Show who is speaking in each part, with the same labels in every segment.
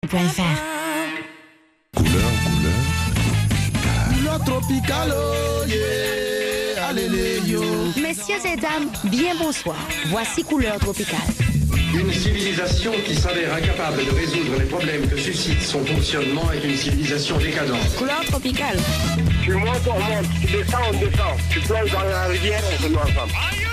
Speaker 1: Couleur tropicale, oh yeah, allez yo.
Speaker 2: Messieurs et dames, bien bonsoir. Voici Couleur tropicale.
Speaker 3: Une civilisation qui s'avère incapable de résoudre les problèmes que suscite son fonctionnement est une civilisation décadente.
Speaker 2: Couleur tropicale.
Speaker 4: Tu montes, on monte. Tu descends, on descend. Tu plonges dans la rivière, on se met ensemble.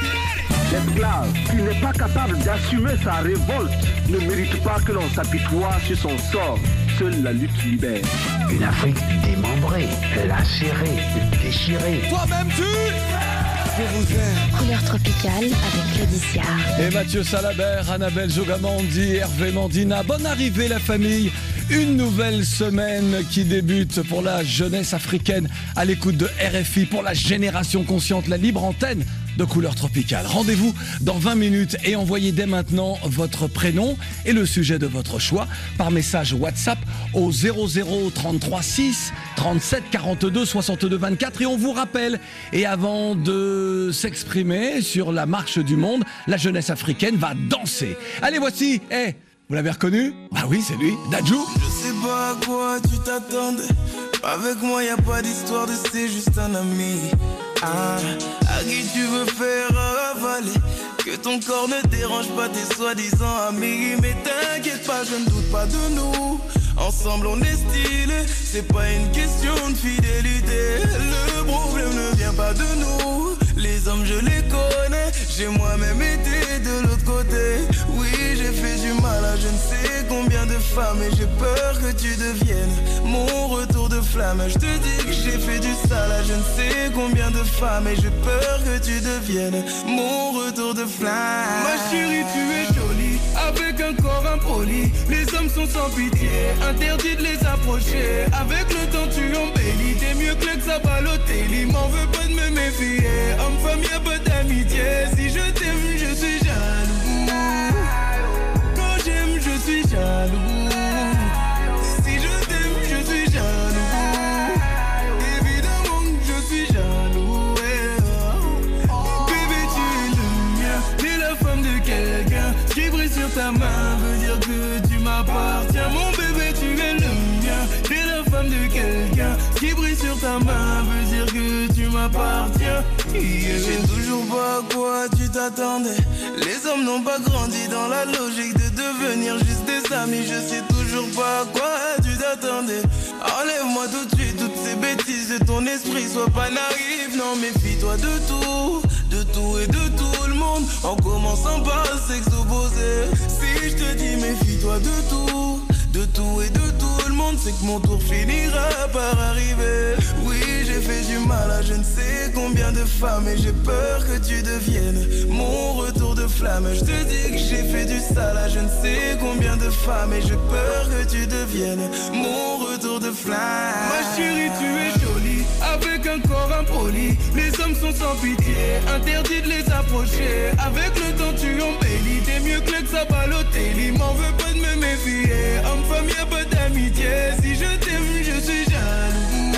Speaker 5: L'esclave qui n'est pas capable d'assumer sa révolte ne mérite pas que l'on s'apitoie sur son sort. Seule la lutte libère.
Speaker 6: Une Afrique démembrée, lacérée, déchirée.
Speaker 1: Toi-même tu je vous aime.
Speaker 2: Couleur tropicale avec Claudie Siard.
Speaker 7: Et Mathieu Salabert, Annabelle Jogamandi, Hervé Mandina. Bonne arrivée la famille. Une nouvelle semaine qui débute pour la jeunesse africaine à l'écoute de RFI, pour la génération consciente, la libre antenne de Couleur tropicale. Rendez-vous dans 20 minutes et envoyez dès maintenant votre prénom et le sujet de votre choix par message WhatsApp au 00 33 6 37 42 62 24. Et on vous rappelle, et avant de s'exprimer sur la marche du monde, la jeunesse africaine va danser. Allez, voici, vous l'avez reconnu? Bah oui, c'est lui, Dadju.
Speaker 8: Je sais pas à quoi tu t'attendais. Avec moi y a pas d'histoire de c'est juste un ami. À qui tu veux faire avaler. Que ton corps ne dérange pas tes soi-disant amis. Mais t'inquiète pas, je ne doute pas de nous. Ensemble on est stylé. C'est pas une question de fidélité. Le problème ne vient pas de nous. Les hommes je les connais. J'ai moi-même été de l'autre côté. Oui, j'ai fait du mal à je ne sais combien de femmes. Et j'ai peur que tu deviennes mon retour de flamme. Je te dis que j'ai fait du sale à je ne sais combien de femmes. Et j'ai peur que tu deviennes mon retour de flamme. Ma chérie, tu es jolie, avec un corps impoli. Les hommes sont sans pitié, interdit de les approcher. Avec le temps tu embellis, t'es mieux que ça Balotelli. M'en veux pas de me méfier, homme-femme y'a pas d'amitié. Si je t'aime, je suis jaloux. Quand j'aime, je suis jaloux. Si je t'aime, je suis jaloux. Évidemment que je suis jaloux. Bébé, tu es le mien, t'es la femme de quelqu'un. Qui brille sur ta main veut dire que tu m'appartiens. Mon bébé, tu es le mien, t'es la femme de quelqu'un. Qui brille sur ta main veut dire que tu m'appartiens. Je sais toujours pas à quoi tu t'attendais. Les hommes n'ont pas grandi dans la logique de devenir juste des amis. Je sais toujours pas à quoi tu t'attendais. Enlève-moi tout de suite toutes ces bêtises de ton esprit. Sois pas naïf, non méfie-toi de tout et de tout le monde. En commençant par le sexe opposé. Si je te dis méfie-toi de tout et de tout le monde, c'est que mon tour finira par arriver. Oui, j'ai fait du mal à je ne sais combien de femmes. Et j'ai peur que tu deviennes mon retour de flamme. Je te dis que j'ai fait du sale à je ne sais combien de femmes. Et j'ai peur que tu deviennes mon retour de flamme. Ma chérie, tu es jolie, avec un corps impoli. Les hommes sont sans pitié, interdit de les approcher. Avec le temps tu embellis, t'es mieux que ça Balotelli. M'en veux pas de me méfier, homme-femme y'a pas d'amitié. Si je t'aime, je suis jaloux.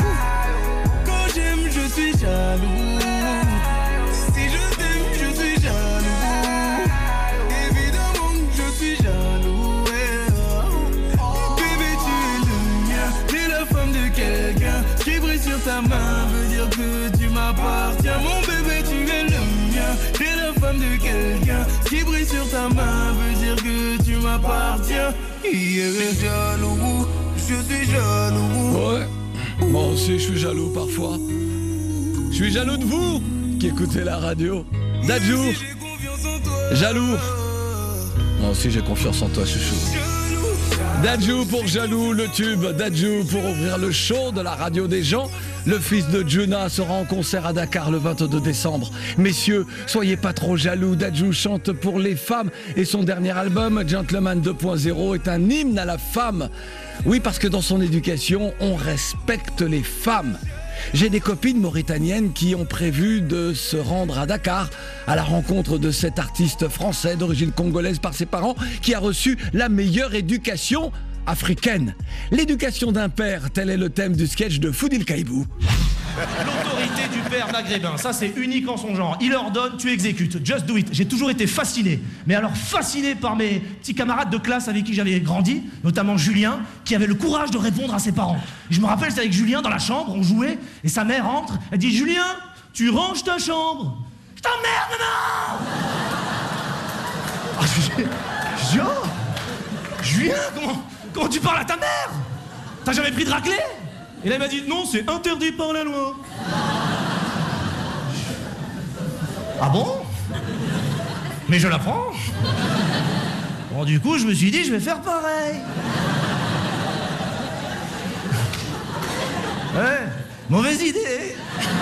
Speaker 8: Quand j'aime, je suis jaloux. Si je t'aime, je suis jaloux. Évidemment que je suis jaloux. Bébé, tu es le mien, t'es la femme de quelqu'un. Qui brille sur ta main veut dire que tu m'appartiens. Mon bébé, tu es le mien, t'es la femme de quelqu'un. Qui brille sur ta main veut dire que tu m'appartiens. Je suis jaloux, je suis jaloux.
Speaker 7: Ouais, moi aussi je suis jaloux parfois. Je suis jaloux de vous qui écoutez la radio. Dadju, jaloux. Moi aussi j'ai confiance en toi, chouchou. Dadju pour Jaloux, le tube Dadju pour ouvrir le show de la radio des gens. Le fils de Djuna sera en concert à Dakar le 22 décembre. Messieurs, soyez pas trop jaloux, Dadju chante pour les femmes et son dernier album, Gentleman 2.0, est un hymne à la femme. Oui, parce que dans son éducation, on respecte les femmes. J'ai des copines mauritaniennes qui ont prévu de se rendre à Dakar à la rencontre de cet artiste français d'origine congolaise par ses parents qui a reçu la meilleure éducation africaine. L'éducation d'un père, tel est le thème du sketch de Foudil Kaibou.
Speaker 9: L'autorité du père maghrébin, ça c'est unique en son genre. Il ordonne, tu exécutes. Just do it. J'ai toujours été fasciné. Mais alors fasciné par mes petits camarades de classe avec qui j'avais grandi, notamment Julien, qui avait le courage de répondre à ses parents. Et je me rappelle, c'était avec Julien dans la chambre, on jouait, et sa mère entre, elle dit « Julien, tu ranges ta chambre !» Je t'emmerde, maman. Je dis « Oh, Julien, comment tu parles à ta mère? T'as jamais pris de raclée ?» Et là, il m'a dit, non, c'est interdit par la loi. Ah bon? Mais je l'apprends. Bon, du coup, je me suis dit, je vais faire pareil. Ouais, mauvaise idée.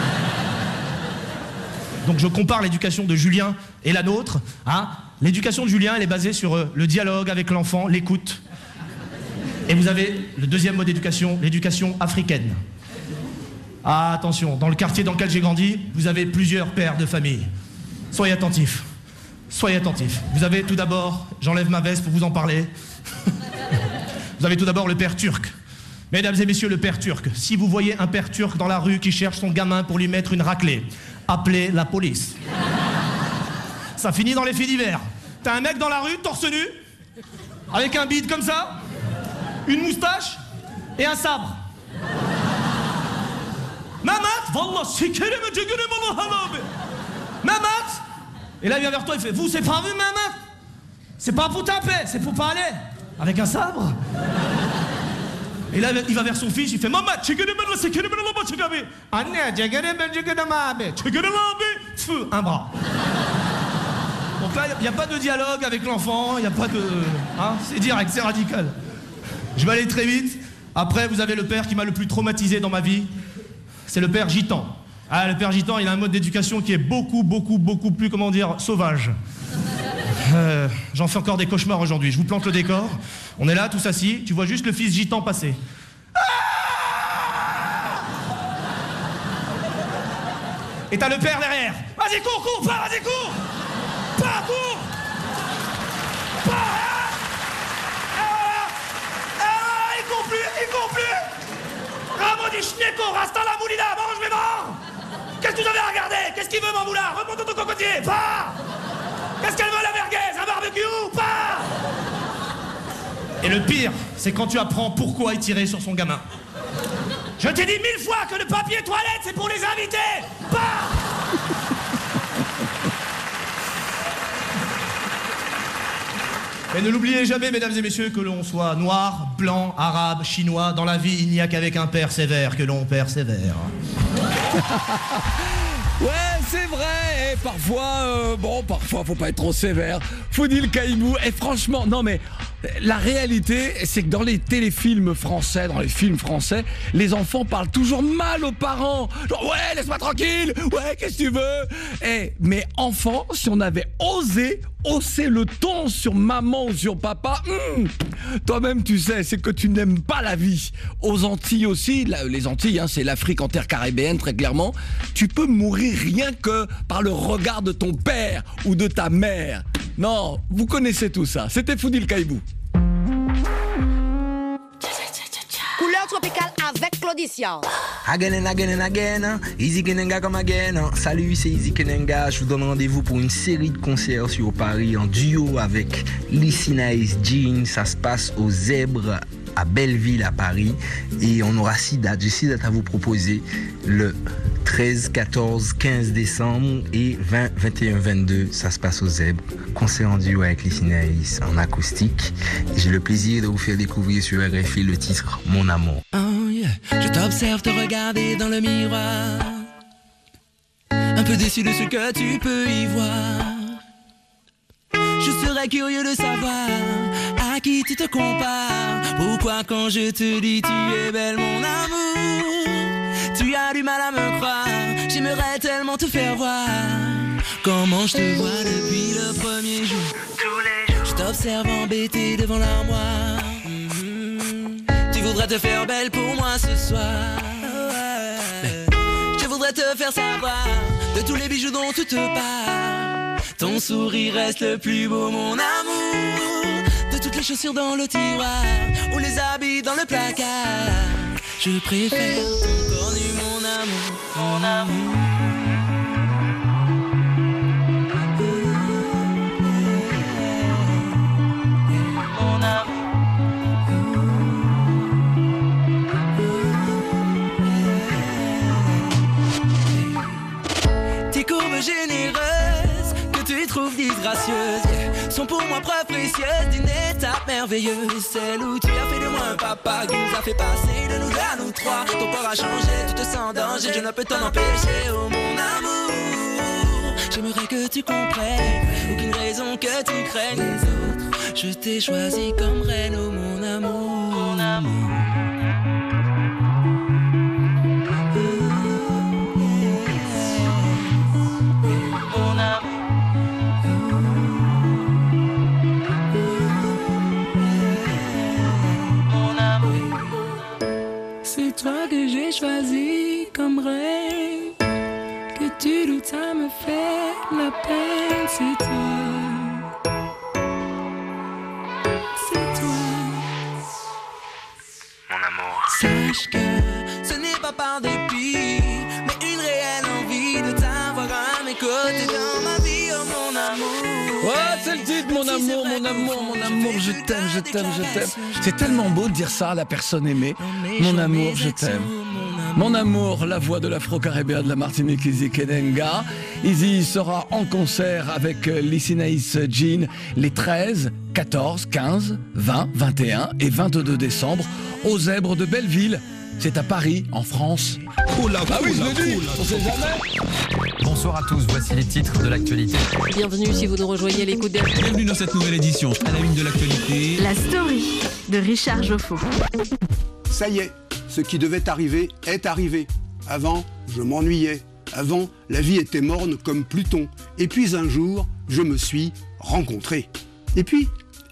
Speaker 9: Donc, je compare l'éducation de Julien et la nôtre. Hein? L'éducation de Julien, elle est basée sur le dialogue avec l'enfant, l'écoute. Et vous avez le deuxième mode d'éducation, l'éducation africaine. Ah, attention, dans le quartier dans lequel j'ai grandi, vous avez plusieurs pères de famille. Soyez attentifs. Soyez attentifs. Vous avez tout d'abord, j'enlève ma veste pour vous en parler. Vous avez tout d'abord le père turc. Mesdames et messieurs, le père turc. Si vous voyez un père turc dans la rue qui cherche son gamin pour lui mettre une raclée, appelez la police. Ça finit dans les faits divers. T'as un mec dans la rue, torse nu, avec un bide comme ça, une moustache et un sabre. Mamat, wallah, Mamat. Et là, il vient vers toi, il fait, vous, c'est pas vu, Mamat? C'est pas pour taper, c'est pour parler. Avec un sabre. Et là, il va vers son fils, il fait, Mamat, un bras. Donc là, il n'y a pas de dialogue avec l'enfant, il n'y a pas de... Hein, c'est direct, c'est radical. Je vais aller très vite. Après, vous avez le père qui m'a le plus traumatisé dans ma vie. C'est le père gitan. Ah, le père gitan, il a un mode d'éducation qui est beaucoup plus, comment dire, sauvage. J'en fais encore des cauchemars aujourd'hui. Je vous plante le décor. On est là, tous assis. Tu vois juste le fils gitan passer. Et t'as le père derrière. Vas-y, cours, pas, vas-y, cours. Pas, cours. Pas. Il court plus. Ramodichneko, rasta la moulina, mange, je vais mort. Qu'est-ce que vous avez à regarder? Qu'est-ce qu'il veut, mon moulin? Remonte ton cocotier, pas. Qu'est-ce qu'elle veut, la merguez? Un barbecue, pas. Et le pire, c'est quand tu apprends pourquoi il tirait sur son gamin. Je t'ai dit 1000 fois que le papier toilette, c'est pour les invités, pas. Mais ne l'oubliez jamais, mesdames et messieurs, que l'on soit noir, blanc, arabe, chinois, dans la vie, il n'y a qu'avec un père sévère que l'on persévère.
Speaker 7: Ouais, c'est vrai. Et parfois, parfois, faut pas être trop sévère. Fodil Kaïbou. Et franchement, non mais, la réalité, c'est que dans les téléfilms français, dans les films français, les enfants parlent toujours mal aux parents. Genre, ouais, laisse-moi tranquille. Ouais, qu'est-ce que tu veux? Mais enfant, si on avait osé hausser le ton sur maman ou sur papa, toi-même tu sais, c'est que tu n'aimes pas la vie. Aux Antilles aussi, les Antilles, c'est l'Afrique en terre caribéenne très clairement, tu peux mourir rien que par le regard de ton père ou de ta mère. Non, vous connaissez tout ça. C'était Fodil Kaïbou.
Speaker 2: Couleur tropicale avec Claudicia.
Speaker 10: Again and again, Easy Kenenga comme again. Salut, c'est Easy Kenenga. Je vous donne rendez-vous pour une série de concerts sur Paris en duo avec Lissy Nice Jean. Ça se passe au Zèbre à Belleville à Paris. Et on aura 6 dates. J'ai 6 dates à vous proposer. Le 13, 14, 15 décembre et 20, 21, 22, ça se passe au Zèbre. Concert en duo avec Lissy Nice en acoustique. Et j'ai le plaisir de vous faire découvrir sur RFI le titre Mon Amour.
Speaker 11: Oh yeah. Je t'observe te regarder dans le miroir, un peu déçu de ce que tu peux y voir. Je serais curieux de savoir à qui tu te compares. Pourquoi quand je te dis tu es belle mon amour, tu as du mal à me croire. J'aimerais tellement te faire voir comment je te vois depuis le premier jour. Tous les jours je t'observe embêté devant l'armoire. Tu voudrais te faire belle pour moi ce soir. Je voudrais te faire savoir de tous les bijoux dont tu te parles. Ton sourire reste le plus beau mon amour. De toutes les chaussures dans le tiroir ou les habits dans le placard, je préfère ton corps nu mon amour, mon amour. gracieuses, yeah, sont pour moi preuve précieuse d'une étape merveilleuse. Celle où tu as fait de moi un papa qui nous a fait passer de nous à nous trois. Ton corps a changé, tu te sens en danger, je ne peux t'en empêcher, oh mon amour. J'aimerais que tu comprennes, aucune raison que tu craignes les autres. Je t'ai choisi comme reine, oh mon amour, mon amour. C'est toi que j'ai choisi comme reine. Que tu doutes, ça me fait la peine. C'est toi. C'est toi.
Speaker 12: Mon amour.
Speaker 11: Sache que ce n'est pas par dépit, mais une réelle envie de t'avoir à mes côtés dans ma vie, oh mon amour.
Speaker 7: Ouais, c'est le titre, mon amour, mon amour, mon amour, je t'aime, je t'aime, je t'aime. C'est tellement beau de dire ça à la personne aimée. Mon amour, je t'aime. Mon amour, la voix de l'Afro-Caribéen de la Martinique, Izzy Kenenga. Izzy sera en concert avec Lissinaïs Jean les 13, 14, 15, 20, 21 et 22 décembre aux Zèbres de Belleville. C'est à Paris, en France. Ah oui, je le dis, on sait jamais.
Speaker 13: Bonsoir à tous, voici les titres de l'actualité.
Speaker 14: Bienvenue si vous nous rejoignez l'écoute de...
Speaker 13: Bienvenue dans cette nouvelle édition, à la une de l'actualité.
Speaker 15: La story de Richard Joffo.
Speaker 16: Ça y est, ce qui devait arriver est arrivé. Avant, je m'ennuyais. Avant, la vie était morne comme Pluton. Et puis un jour, je me suis rencontré. Et puis,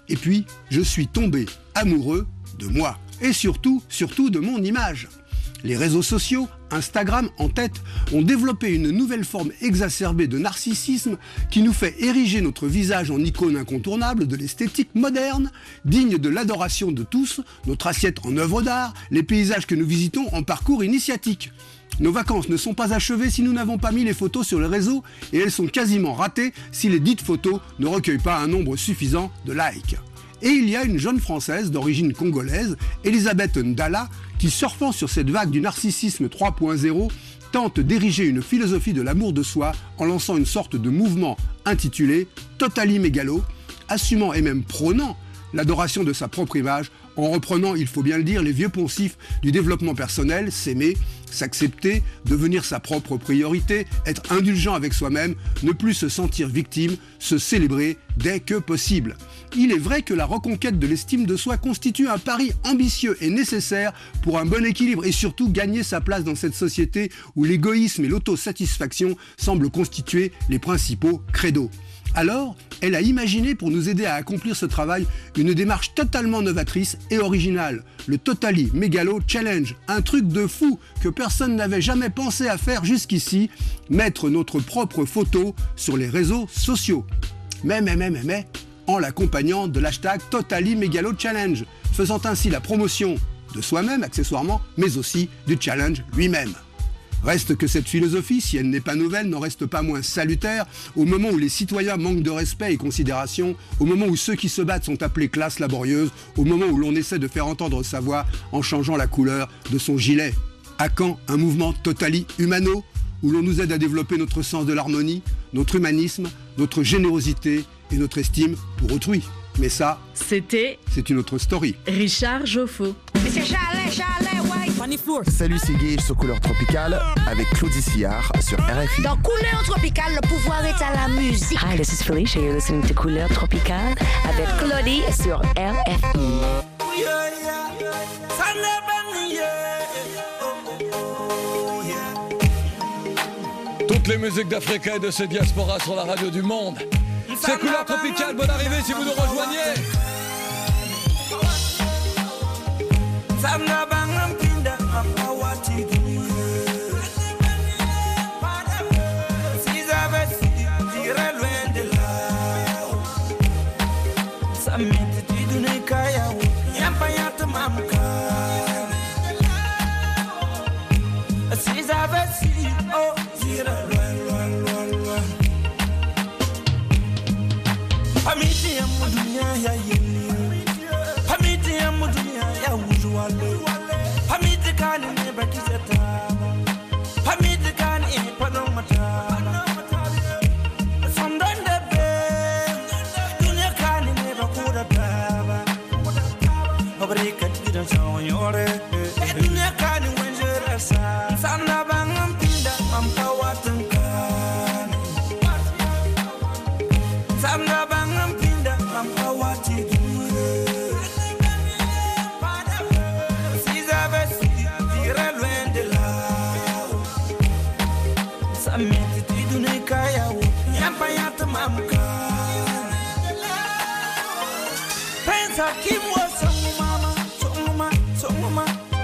Speaker 16: je suis tombé amoureux de moi. Et surtout de mon image. Les réseaux sociaux, Instagram en tête, ont développé une nouvelle forme exacerbée de narcissisme qui nous fait ériger notre visage en icône incontournable de l'esthétique moderne, digne de l'adoration de tous, notre assiette en œuvre d'art, les paysages que nous visitons en parcours initiatique. Nos vacances ne sont pas achevées si nous n'avons pas mis les photos sur les réseaux et elles sont quasiment ratées si les dites photos ne recueillent pas un nombre suffisant de likes. Et il y a une jeune Française d'origine congolaise, Elisabeth Ndala, qui, surfant sur cette vague du narcissisme 3.0, tente d'ériger une philosophie de l'amour de soi en lançant une sorte de mouvement intitulé « Totally Mégalo », assumant et même prônant l'adoration de sa propre image, en reprenant, il faut bien le dire, les vieux poncifs du développement personnel, s'aimer, s'accepter, devenir sa propre priorité, être indulgent avec soi-même, ne plus se sentir victime, se célébrer dès que possible. Il est vrai que la reconquête de l'estime de soi constitue un pari ambitieux et nécessaire pour un bon équilibre et surtout gagner sa place dans cette société où l'égoïsme et l'autosatisfaction semblent constituer les principaux credos. Alors, elle a imaginé pour nous aider à accomplir ce travail une démarche totalement novatrice et originale, le Totally Mégalo Challenge, un truc de fou que personne n'avait jamais pensé à faire jusqu'ici, mettre notre propre photo sur les réseaux sociaux. Mais, en l'accompagnant de l'hashtag Totally Mégalo Challenge, faisant ainsi la promotion de soi-même accessoirement, mais aussi du challenge lui-même. Reste que cette philosophie, si elle n'est pas nouvelle, n'en reste pas moins salutaire au moment où les citoyens manquent de respect et considération, au moment où ceux qui se battent sont appelés classe laborieuse, au moment où l'on essaie de faire entendre sa voix en changeant la couleur de son gilet. À quand un mouvement totally humano, où l'on nous aide à développer notre sens de l'harmonie, notre humanisme, notre générosité et notre estime pour autrui? Mais ça, c'est une autre story.
Speaker 15: Richard Joffo.
Speaker 17: Salut, c'est Gage sur Couleur Tropicale avec Claudie Sillard sur RFI.
Speaker 2: Dans Couleur Tropicale, le pouvoir est à la musique.
Speaker 18: Hi, this is Felicia. You're listening to Couleur Tropicale avec Claudie sur RFI.
Speaker 7: Toutes les musiques d'Africa et de ses diasporas sur la radio du monde. C'est Couleur Tropicale, bonne arrivée si vous nous rejoignez.
Speaker 8: aure ka gidan tsawon yore duniya ka ni wanje rasa sanna bangam pinda ampa watan kan sanna bangam pinda ampa wati dure si zavesi tira loin de là sameti tidune kaya wo yampa yata mamka pensa kim was Songoma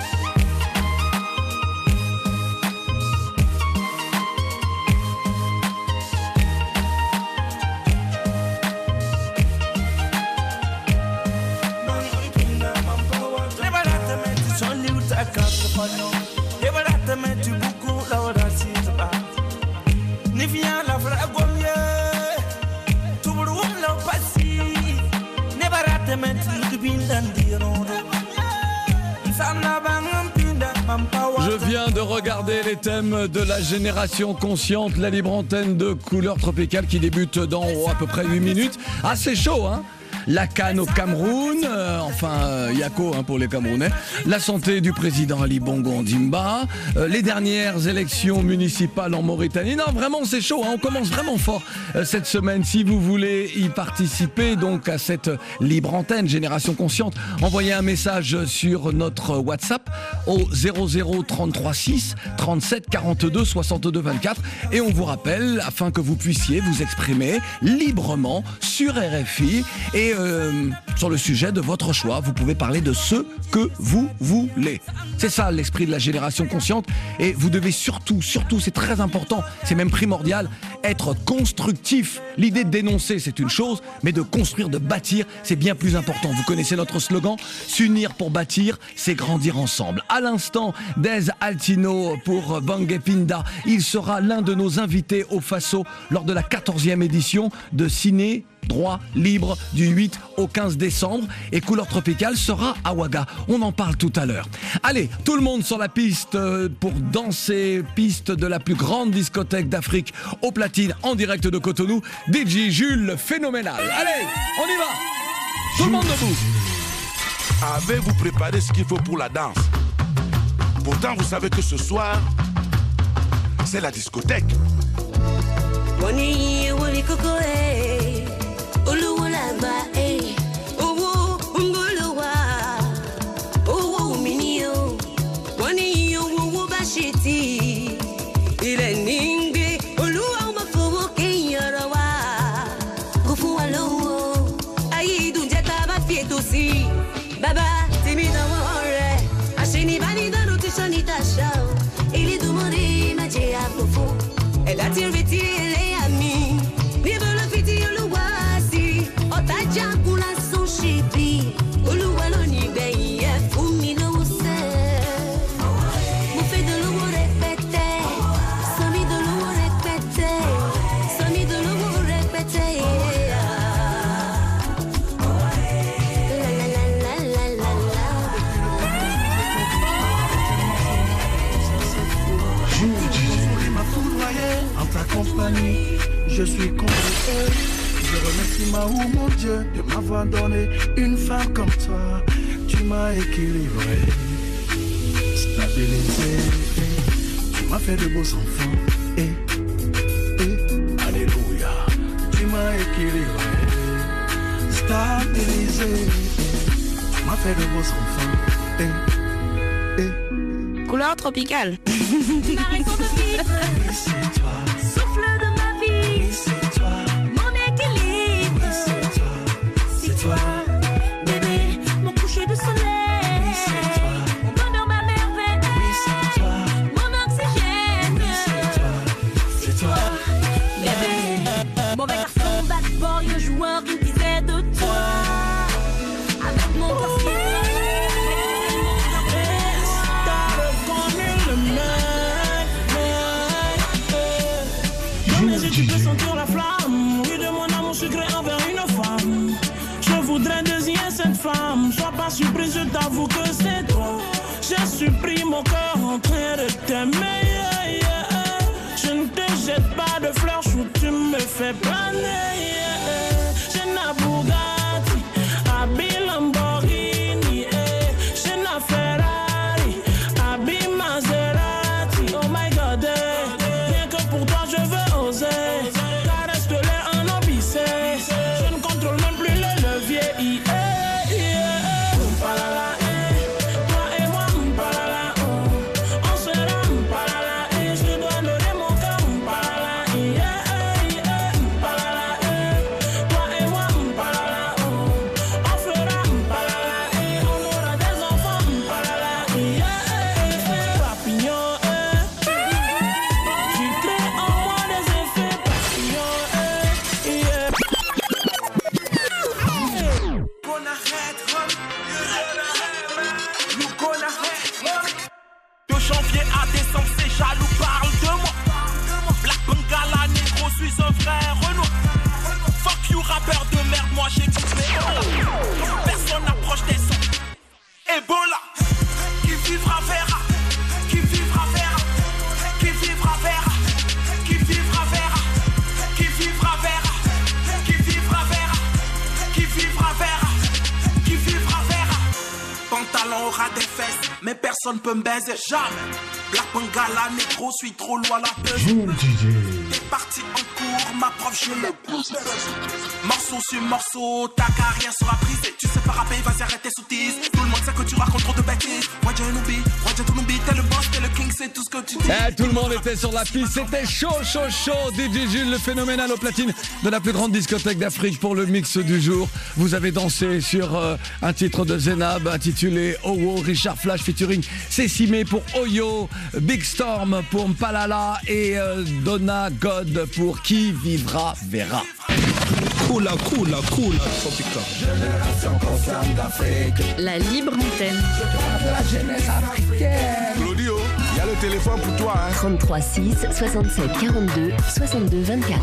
Speaker 7: Je viens de regarder les thèmes de la génération consciente, la libre antenne de Couleur Tropicale qui débute dans à peu près 8 minutes. Ah, c'est chaud, hein? La CAN au Cameroun, Yako pour les Camerounais, la santé du président Ali Bongo Ondimba, les dernières élections municipales en Mauritanie. Non, vraiment c'est chaud, hein, on commence vraiment fort cette semaine. Si vous voulez y participer donc à cette libre antenne Génération Consciente, envoyez un message sur notre WhatsApp au 00336 37 42 62 24 et on vous rappelle afin que vous puissiez vous exprimer librement sur RFI et sur le sujet de votre choix. Vous pouvez parler de ce que vous voulez. C'est ça l'esprit de la génération consciente et vous devez surtout, c'est très important, c'est même primordial, être constructif. L'idée de dénoncer c'est une chose, mais de construire, de bâtir, c'est bien plus important. Vous connaissez notre slogan, s'unir pour bâtir, c'est grandir ensemble. À l'instant, Dez Altino pour Bangé Pinda. Il sera l'un de nos invités au Faso lors de la 14e édition de Ciné Droit Libre du 8 au 15 décembre et Couleur Tropicale sera à Ouaga. On en parle tout à l'heure. Allez, tout le monde sur la piste pour danser, piste de la plus grande discothèque d'Afrique au platine en direct de Cotonou. DJ Jules phénoménal. Allez, on y va. Tout le monde debout.
Speaker 12: Avez-vous préparé ce qu'il faut pour la danse? Pourtant, vous savez que ce soir, c'est la discothèque.
Speaker 19: Baba, timi da more, ashini bani da nutrition shao. Il est demandé ma dia profond. Elle a tiré les amis. Ni veut le fiti le wasi. Otaja kula son chipi. Oluwa lo ni beye fumi no se. Mo fait de l'eau répété. Sami de l'eau répété. Sami de l'eau répété.
Speaker 8: En ta compagnie, je suis comblé. Je remercie Mahou, mon Dieu, de m'avoir donné une femme comme toi. Tu m'as équilibré, stabilisé. Tu m'as fait de beaux enfants. Alléluia. Tu m'as équilibré, stabilisé. Tu m'as fait de beaux enfants.
Speaker 15: Couleur Tropicale.
Speaker 19: Tu m'as raison de vivre.
Speaker 8: Oui, c'est toi.
Speaker 19: Souffle de ma vie.
Speaker 8: Oui, c'est toi.
Speaker 19: Mon équilibre.
Speaker 8: Oui, c'est toi.
Speaker 19: C'est toi. Bébé, mon coucher de soleil.
Speaker 8: Oui, c'est toi.
Speaker 19: Mon bonheur, ma merveille.
Speaker 8: Oui, c'est toi.
Speaker 19: Mon oxygène.
Speaker 8: Oui, c'est toi. C'est toi.
Speaker 19: Bébé, mauvais garçon, bad boy, joueur qui disait de toi. Avec mon cœur qui
Speaker 8: tu peux sentir la flamme, oui, de mon amour secret envers une femme. Je voudrais désigner cette femme, sois pas surprise, je t'avoue que c'est toi. J'ai surpris mon cœur en train de t'aimer. Je ne te jette pas de fleurs, chou, tu me fais planer. J'ai na Bugatti, Abi Lamborghini. Ebola. Qui vivra verra, qui vivra verra, qui vivra verra, qui vivra verra, qui vivra verra, qui vivra verra, qui vivra verra, qui vivra verra. Pantalon aura des fesses, mais personne peut me baiser jamais. Black Bangala, négro, suis trop loin la peau. T'es parti en cours, ma prof, je le pousse. Morceau sur morceau, ta carrière sera brisée. Tu sais pas rapper, vas-y arrête tes sottises. Tout le monde sait que tu racontes trop de bêtises. Roger Touloubi, t'es le boss, t'es le king, c'est tout ce que tu dis.
Speaker 7: Tout le monde était sur la piste, c'était chaud. DJ Jules, le phénoménal au platine de la plus grande discothèque d'Afrique pour le mix du jour. Vous avez dansé sur un titre de Zenab intitulé Owo, Richard Flash featuring Cécimé pour Oyo, Big Storm pour Mpalala et Donna God pour Qui Vivra Verra.
Speaker 1: Cool, tropical.
Speaker 20: Génération consciente d'Afrique.
Speaker 15: La libre antenne.
Speaker 20: De la jeunesse africaine.
Speaker 12: Claudio, il y a le téléphone pour toi.
Speaker 18: 33 6 67 42 62 24.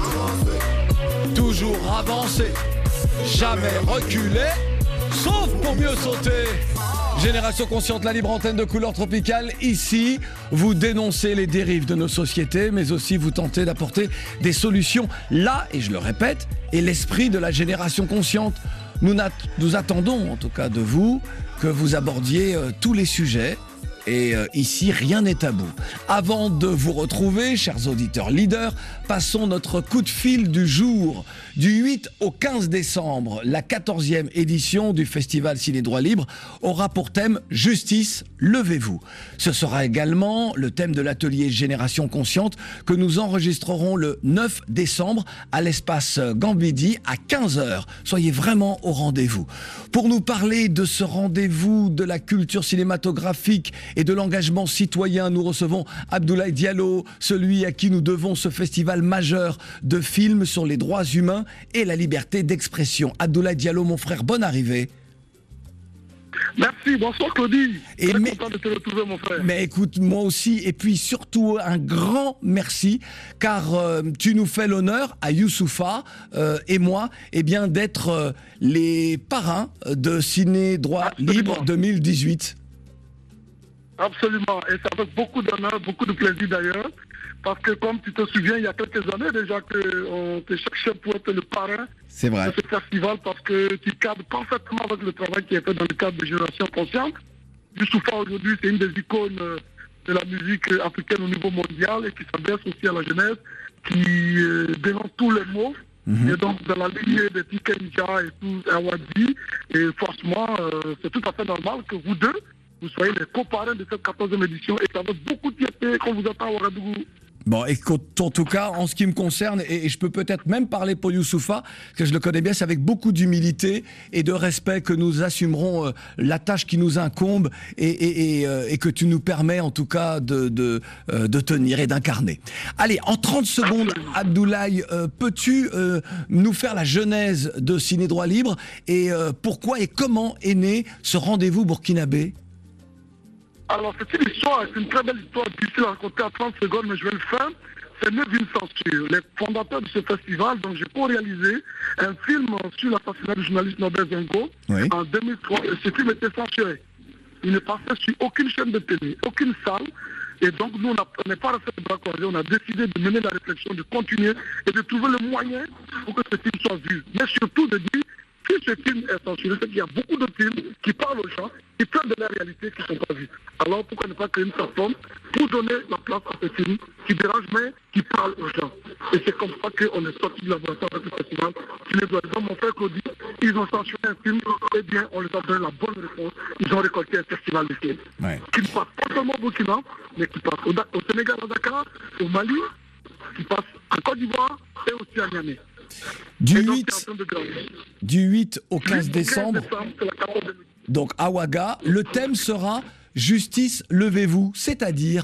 Speaker 7: Toujours avancer, jamais reculer, sauf pour mieux sauter. Génération consciente, la libre antenne de couleur tropicale. Ici, vous dénoncez les dérives de nos sociétés, mais aussi vous tentez d'apporter des solutions. Là, et je le répète, est l'esprit de la génération consciente. Nous attendons, en tout cas de vous, que vous abordiez tous les sujets. Et ici, rien n'est tabou. Avant de vous retrouver, chers auditeurs leaders, passons notre coup de fil du jour. Du 8 au 15 décembre, la 14e édition du Festival Ciné Droit Libre aura pour thème « Justice, levez-vous ». Ce sera également le thème de l'atelier Génération Consciente que nous enregistrerons le 9 décembre à l'espace Gambidi à 15h. Soyez vraiment au rendez-vous. Pour nous parler de ce rendez-vous de la culture cinématographique et de l'engagement citoyen, nous recevons Abdoulaye Diallo, celui à qui nous devons ce festival majeur de films sur les droits humains et la liberté d'expression. Abdoulaye Diallo, mon frère, bonne arrivée.
Speaker 21: Merci, bonsoir Claudie. Très content de te retrouver, mon frère.
Speaker 7: Mais écoute, moi aussi, et puis surtout un grand merci, car tu nous fais l'honneur, à Youssoufa et moi, d'être les parrains de Ciné Droit Libre 2018.
Speaker 21: Absolument, et c'est avec beaucoup d'honneur, beaucoup de plaisir d'ailleurs, parce que comme tu te souviens, il y a quelques années déjà qu'on te cherchait pour être le parrain de ce festival, parce que tu cadres parfaitement avec le travail qui est fait dans le cadre de Génération Consciente. Youssoufa aujourd'hui, c'est une des icônes de la musique africaine au niveau mondial et qui s'adresse aussi à la jeunesse, qui dénonce tous les mots. Et donc, dans la lignée de Tikenja et tout, Awadi, et franchement, c'est tout à fait normal que vous deux, vous soyez les co-parrains de cette 14e édition et ça avec beaucoup de fierté qu'on vous attend à Ouagadougou.
Speaker 7: Bon, écoute, en tout cas, en ce qui me concerne, et je peux peut-être même parler pour Youssoufa, que je le connais bien, c'est avec beaucoup d'humilité et de respect que nous assumerons la tâche qui nous incombe et que tu nous permets en tout cas de tenir et d'incarner. Allez, en 30 secondes, Abdoulaye, peux-tu nous faire la genèse de Ciné Droit Libre et pourquoi et comment est né ce rendez-vous burkinabé ?
Speaker 21: Alors, c'est une histoire, c'est une très belle histoire difficile à raconter à 30 secondes, mais je vais le faire. C'est né d'une censure. Les fondateurs de ce festival, donc j'ai co-réalisé un film sur l'assassinat du journaliste Norbert Zongo en 2003. Et ce film était censuré. Il ne passait sur aucune chaîne de télé, aucune salle. Et donc, nous, on n'est pas resté de bras croisés. On a décidé de mener la réflexion, de continuer et de trouver le moyen pour que ce film soit vu. Mais surtout de dire, si ce film est censuré, c'est qu'il y a beaucoup de films qui parlent aux gens, qui parlent de la réalité qui ne sont pas vus. Alors pourquoi ne pas créer une plateforme pour donner la place à ces films qui dérangent mais qui parlent aux gens. Et c'est comme ça qu'on est sorti du laboratoire avec le festival. Mon frère Claudie, ils ont censuré un film, eh bien on leur a donné la bonne réponse. Ils ont récolté un festival de films qui ne passe pas seulement au Burkina, mais qui passe au Sénégal, à Dakar, au Mali, qui passe en Côte d'Ivoire et aussi à Niamey.
Speaker 7: Du 8 au 15 décembre, donc à Ouaga, le thème sera « Justice, levez-vous », c'est-à-dire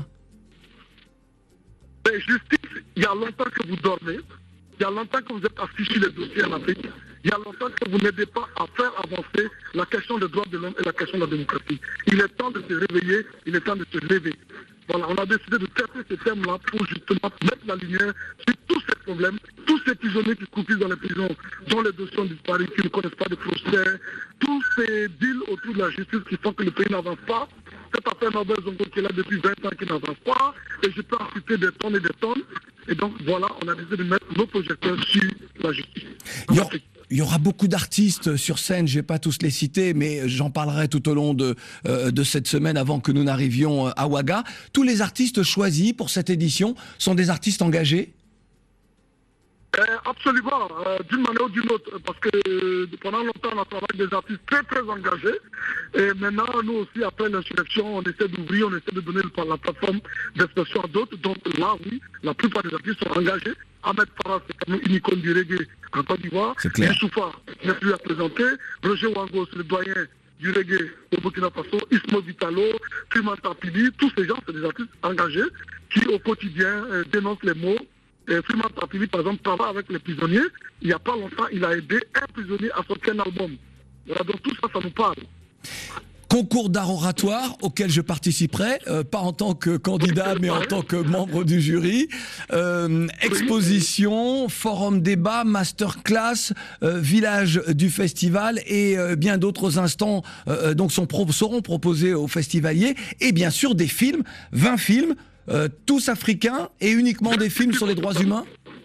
Speaker 21: justice, il y a longtemps que vous dormez, il y a longtemps que vous êtes assis sur les dossiers en Afrique, il y a longtemps que vous n'aidez pas à faire avancer la question des droits de l'homme et la question de la démocratie. Il est temps de se réveiller, il est temps de se lever. Voilà, on a décidé de traiter ce thème-là pour justement mettre la lumière sur tous ces problèmes, tous ces prisonniers qui croupissent dans les prisons, dont les dossiers ont disparu, qui ne connaissent pas de procès, tous ces deals autour de la justice qui font que le pays n'avance pas. Cette affaire Norbert Zongo qui est là depuis 20 ans, qui n'avance pas, et je peux en citer des tonnes et des tonnes. Et donc voilà, on a décidé de mettre nos projecteurs sur la justice.
Speaker 7: Il y aura beaucoup d'artistes sur scène, je ne vais pas tous les citer, mais j'en parlerai tout au long de cette semaine avant que nous n'arrivions à Ouaga. Tous les artistes choisis pour cette édition sont des artistes engagés ?
Speaker 21: Absolument, d'une manière ou d'une autre, parce que pendant longtemps on a travaillé des artistes très très engagés, et maintenant nous aussi après l'insurrection on essaie d'ouvrir, on essaie de donner la plateforme d'expression à d'autres, donc là oui, la plupart des artistes sont engagés. Ahmed Farah c'est quand même une icône du reggae en Côte d'Ivoire, Youssoufa n'est plus à présenter, Roger Wango c'est le doyen du reggae au Burkina Faso, Ismo Vitalo, Freeman Tapili, tous ces gens c'est des artistes engagés qui au quotidien dénoncent les mots. Freeman Tapili, par exemple, travaille avec les prisonniers. Il n'y a pas longtemps, il a aidé un prisonnier à sortir un album. Voilà, donc tout ça, ça nous parle.
Speaker 7: Concours d'art oratoire auquel je participerai, pas en tant que candidat, mais en tant que membre du jury. Exposition, forum débat, masterclass, village du festival et bien d'autres instants donc seront proposés aux festivaliers. Et bien sûr des films, 20 films. Tous africains et uniquement des films sur les droits humains?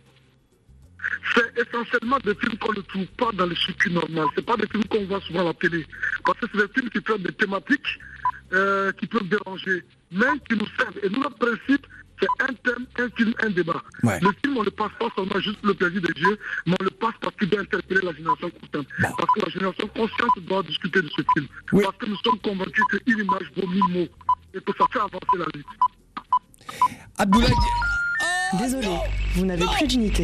Speaker 21: C'est essentiellement des films qu'on ne trouve pas dans le circuit normal. C'est pas des films qu'on voit souvent à la télé. Parce que c'est des films qui traitent des thématiques qui peuvent déranger, mais qui nous servent. Et nous, notre principe, c'est un thème, un film, un débat. Ouais. Le film, on ne le passe pas seulement juste pour le plaisir de Dieu, mais on le passe parce qu'il doit interpeller la génération consciente. Parce que la génération consciente doit discuter de ce film. Oui. Parce que nous sommes convaincus qu'une image vaut 1000 mots et que ça fait avancer la lutte.
Speaker 7: Abdoulaye...
Speaker 3: Désolé, vous n'avez plus d'unité.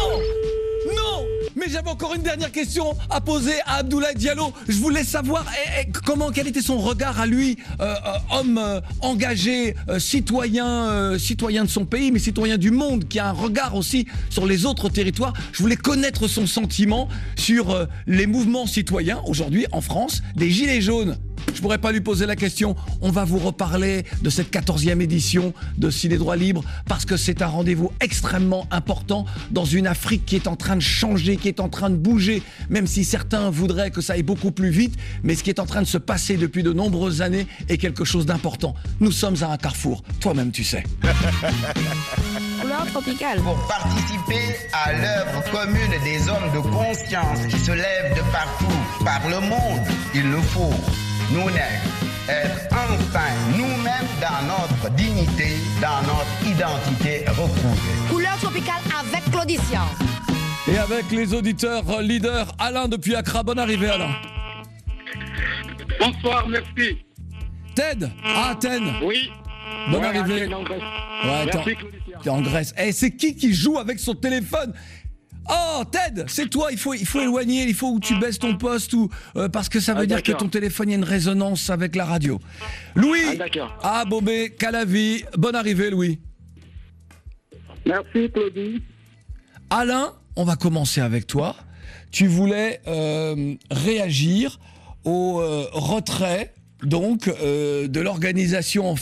Speaker 7: Non, mais j'avais encore une dernière question à poser à Abdoulaye Diallo. Je voulais savoir quel était son regard à lui, homme engagé, citoyen de son pays, mais citoyen du monde, qui a un regard aussi sur les autres territoires. Je voulais connaître son sentiment sur les mouvements citoyens aujourd'hui en France, des Gilets jaunes. Je pourrais pas lui poser la question. On va vous reparler de cette 14e édition de Ciné Droit Libre parce que c'est un rendez-vous extrêmement important dans une Afrique qui est en train de changer, qui est en train de bouger, même si certains voudraient que ça aille beaucoup plus vite, mais ce qui est en train de se passer depuis de nombreuses années est quelque chose d'important. Nous sommes à un carrefour. Toi-même, tu sais.
Speaker 2: Couleur tropicale.
Speaker 22: Pour participer à l'œuvre commune des hommes de conscience qui se lèvent de partout, par le monde, il nous faut nous-mêmes être enfin nous-mêmes dans notre dignité, dans notre identité retrouvée.
Speaker 2: Couleur tropicale avec Claudicia.
Speaker 7: Et avec les auditeurs leaders, Alain depuis Accra. Bonne arrivée, Alain.
Speaker 21: Bonsoir, merci.
Speaker 7: Ted. Ah, Ted.
Speaker 21: Oui.
Speaker 7: Bonne arrivée.
Speaker 21: Ouais,
Speaker 7: merci, Claudicia. T'es en Grèce. Eh, c'est qui joue avec son téléphone? Oh, Ted, c'est toi, il faut éloigner, il faut que tu baisses ton poste ou parce que ça veut dire que ton téléphone, il y a une résonance avec la radio. Louis, Bobé, Calavi, bonne arrivée, Louis.
Speaker 21: Merci, Claudie.
Speaker 7: Alain, on va commencer avec toi. Tu voulais réagir au retrait donc de l'organisation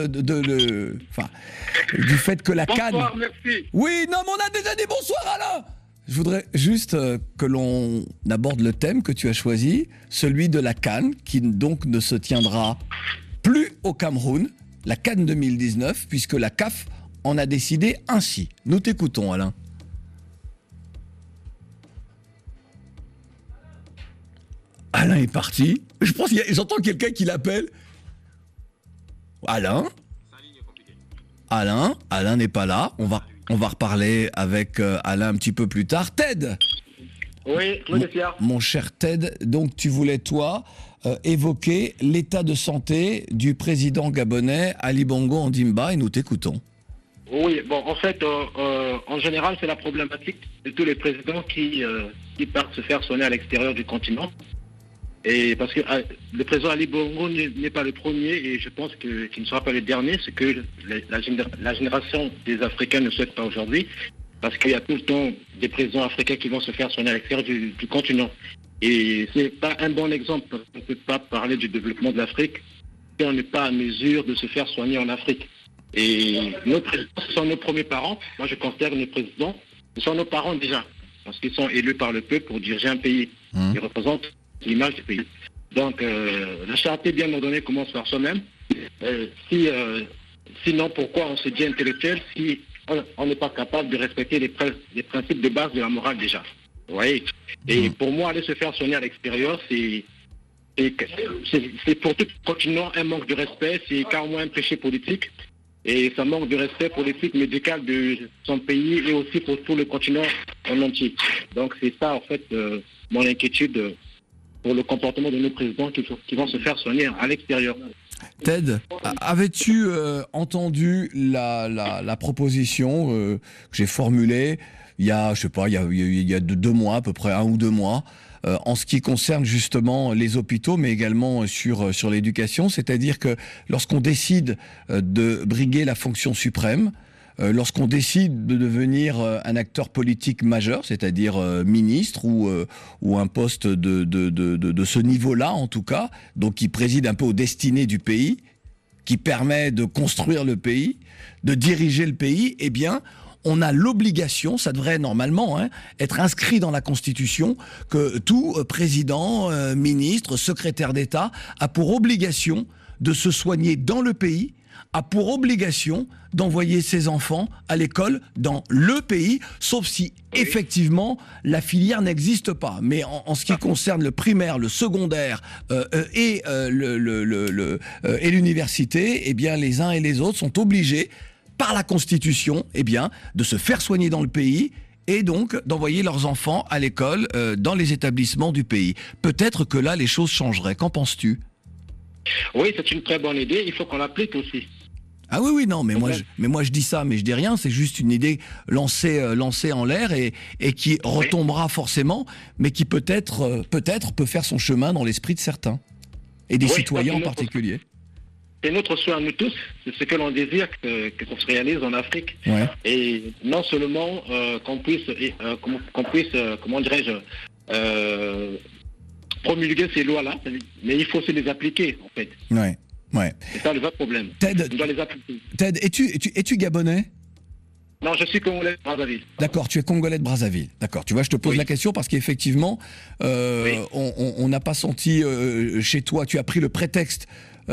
Speaker 7: du fait que la CAN...
Speaker 21: Bonsoir, merci.
Speaker 7: Oui, non, mais on a déjà dit bonsoir, Alain. Je voudrais juste que l'on aborde le thème que tu as choisi, celui de la CAN, qui donc ne se tiendra plus au Cameroun, la CAN 2019, puisque la CAF en a décidé ainsi. Nous t'écoutons, Alain. Alain est parti. Je pense j'entends quelqu'un qui l'appelle. Alain n'est pas là. On va reparler avec Alain un petit peu plus tard. Ted.
Speaker 21: Oui, Claudia.
Speaker 7: Mon cher Ted, donc tu voulais, toi, évoquer l'état de santé du président gabonais Ali Bongo Ondimba et nous t'écoutons.
Speaker 23: Oui, bon, en fait, en général, c'est la problématique de tous les présidents qui partent se faire soigner à l'extérieur du continent. Et parce que le président Ali Bongo n'est pas le premier et je pense qu'il ne sera pas le dernier, ce que la génération des Africains ne souhaite pas aujourd'hui, parce qu'il y a tout le temps des présidents africains qui vont se faire soigner à l'extérieur du continent. Et ce n'est pas un bon exemple, parce qu'on ne peut pas parler du développement de l'Afrique si on n'est pas à mesure de se faire soigner en Afrique. Et nos présidents, ce sont nos premiers parents. Moi, je considère nos présidents Ce sont nos parents déjà, parce qu'ils sont élus par le peuple pour diriger un pays. Ils représentent l'image du pays. Donc, la charité bien ordonnée commence par soi-même. Sinon, pourquoi on se dit intellectuel si on n'est pas capable de respecter les principes de base de la morale déjà? Vous voyez? Et pour moi, aller se faire soigner à l'extérieur, c'est pour tout continent un manque de respect, c'est carrément un péché politique. Et ça manque de respect pour l'éthique médicale de son pays et aussi pour tout le continent en entier. Donc c'est ça en fait mon inquiétude pour le comportement de nos présidents qui vont se faire soigner à l'extérieur.
Speaker 7: Ted, avais-tu entendu la proposition que j'ai formulée il y a, je sais pas, il y a 2 mois à peu près, 1 ou 2 mois, en ce qui concerne justement les hôpitaux, mais également sur l'éducation, c'est-à-dire que lorsqu'on décide de briguer la fonction suprême, lorsqu'on décide de devenir un acteur politique majeur, c'est-à-dire ministre ou un poste de ce niveau-là en tout cas, donc qui préside un peu aux destinées du pays, qui permet de construire le pays, de diriger le pays, eh bien on a l'obligation, ça devrait normalement être inscrit dans la Constitution, que tout président, ministre, secrétaire d'État a pour obligation de se soigner dans le pays, a pour obligation d'envoyer ses enfants à l'école dans le pays, sauf si effectivement la filière n'existe pas. Mais en ce qui concerne le primaire, le secondaire et l'université, eh bien les uns et les autres sont obligés par la Constitution, eh bien, de se faire soigner dans le pays et donc d'envoyer leurs enfants à l'école dans les établissements du pays. Peut-être que là, les choses changeraient. Qu'en penses-tu?
Speaker 23: Oui, c'est une très bonne idée. Il faut qu'on l'applique aussi.
Speaker 7: Ah oui, non, mais moi je dis ça, mais je dis rien. C'est juste une idée lancée en l'air et qui retombera forcément, mais qui peut-être peut faire son chemin dans l'esprit de certains et des citoyens en particulier.
Speaker 23: C'est notre souhait à nous tous, c'est ce que l'on désire que ça se réalise en Afrique. Ouais. Et non seulement qu'on puisse, comment dirais-je, promulguer ces lois-là, mais il faut aussi les appliquer, en fait.
Speaker 7: Ouais.
Speaker 23: C'est ça le vrai problème.
Speaker 7: Ted,
Speaker 23: on doit les appliquer.
Speaker 7: Ted, es-tu gabonais?
Speaker 23: Non, je suis congolais de Brazzaville.
Speaker 7: D'accord, tu es congolais de Brazzaville. D'accord, tu vois, je te pose la question parce qu'effectivement, on n'a pas senti chez toi, tu as pris le prétexte